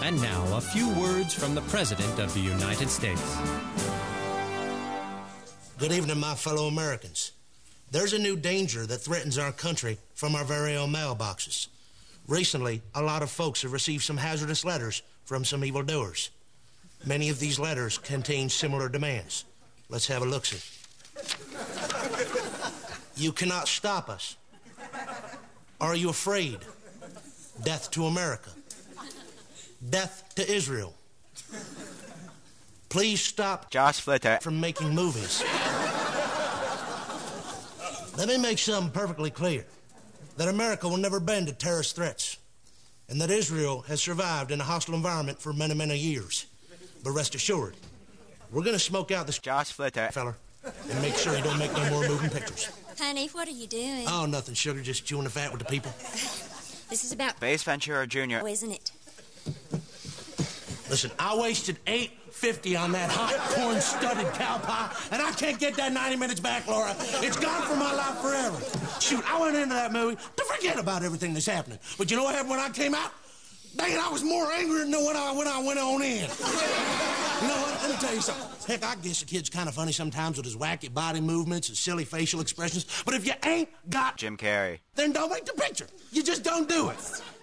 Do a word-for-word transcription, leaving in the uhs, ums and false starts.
And now, a few words from the President of the United States. Good evening, my fellow Americans. There's a new danger that threatens our country from our very own mailboxes. Recently, a lot of folks have received some hazardous letters from some evildoers. Many of these letters contain similar demands. Let's have a look-see. You cannot stop us. Are you afraid? Death to America. Death to Israel. Please stop Josh Flitter from making movies. Let me make something perfectly clear. That America will never bend to terrorist threats. And that Israel has survived in a hostile environment for many, many years. But rest assured, we're going to smoke out this Josh Flitter feller and make sure he don't make no more moving pictures. Honey, what are you doing? Oh, nothing, sugar. Just chewing the fat with the people. This is about... Base Ventura Junior Oh, isn't it? Listen, I wasted eight fifty on that hot corn-studded cow pie, and I can't get that ninety minutes back, Laura. It's gone from my life forever. Shoot, I went into that movie to forget about everything that's happening. But you know what happened when I came out? Dang it, I was more angry than when I, when I went on in. You know what? Let me tell you something. Heck, I guess the kid's kind of funny sometimes with his wacky body movements and silly facial expressions. But if you ain't got Jim Carrey, then don't make the picture. You just don't do it.